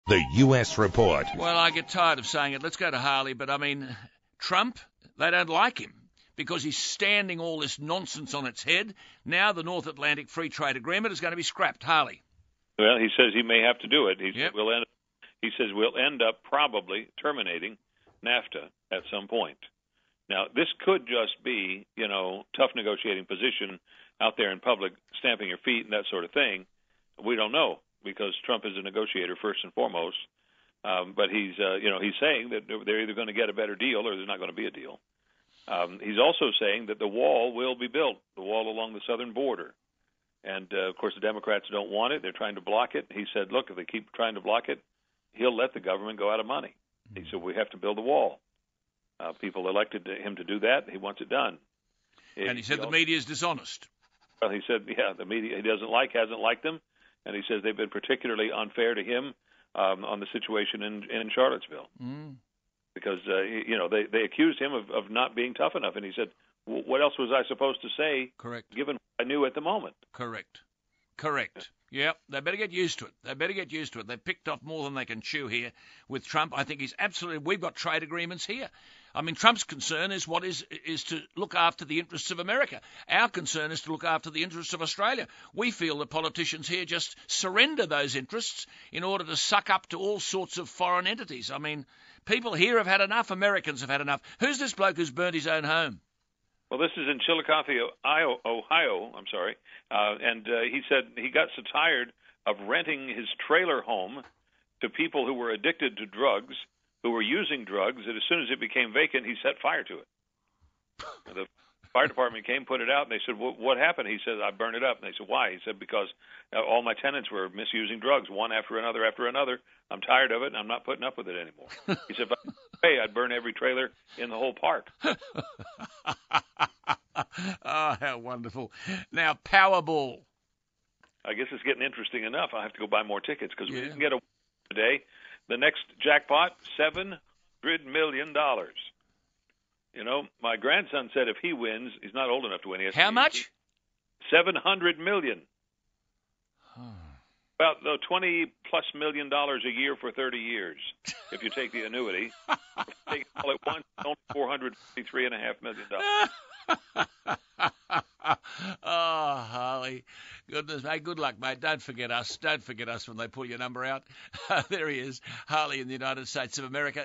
The U.S. Report. Well, I get tired of saying it. Let's go to Harley. But, I mean, Trump, they don't like him because he's standing all this nonsense on its head. Now the North Atlantic Free Trade Agreement is going to be scrapped. Harley. Well, he says he may have to do it. He Yep. says we'll end up probably terminating NAFTA at some point. Now, this could just be, tough negotiating position out there in public, stamping your feet and that sort of thing. We don't know, because Trump is a negotiator first and foremost. But he's saying that they're either going to get a better deal or there's not going to be a deal. He's also saying that the wall will be built, the wall along the southern border. And, of course, the Democrats don't want it. They're trying to block it. He said, look, if they keep trying to block it, he'll let the government go out of money. He said, we have to build a wall. People elected him to do that. He wants it done. And he said the media is dishonest. Well, he said, the media he hasn't liked them. And he says they've been particularly unfair to him on the situation in Charlottesville. Because, they accused him of not being tough enough. And he said, what else was I supposed to say? Correct. Given what I knew at the moment. Correct. Yep, they better get used to it. They've picked off more than they can chew here with Trump. I think he's absolutely... We've got trade agreements here. I mean, Trump's concern is to look after the interests of America. Our concern is to look after the interests of Australia. We feel that politicians here just surrender those interests in order to suck up to all sorts of foreign entities. I mean, people here have had enough. Americans have had enough. Who's this bloke who's burnt his own home? Well, this is in Chillicothe, Ohio. And he said he got so tired of renting his trailer home to people who were addicted to drugs, who were using drugs, that as soon as it became vacant, he set fire to it. The fire department came, put it out, and they said, what happened? He said, I burned it up. And they said, why? He said, because all my tenants were misusing drugs, one after another. I'm tired of it, and I'm not putting up with it anymore. He said, if I could pay, I'd burn every trailer in the whole park. Oh, how wonderful. Now, Powerball. I guess it's getting interesting enough. I have to go buy more tickets because we didn't get a today. The next jackpot, $700 million. My grandson said if he wins, he's not old enough to win. How much? $700 million. About $20+ million a year for 30 years, if you take the annuity. Take it all at once, only $453.5 million. Oh, Harley. Goodness, mate. Good luck, mate. Don't forget us. Don't forget us when they pull your number out. There he is, Harley in the United States of America.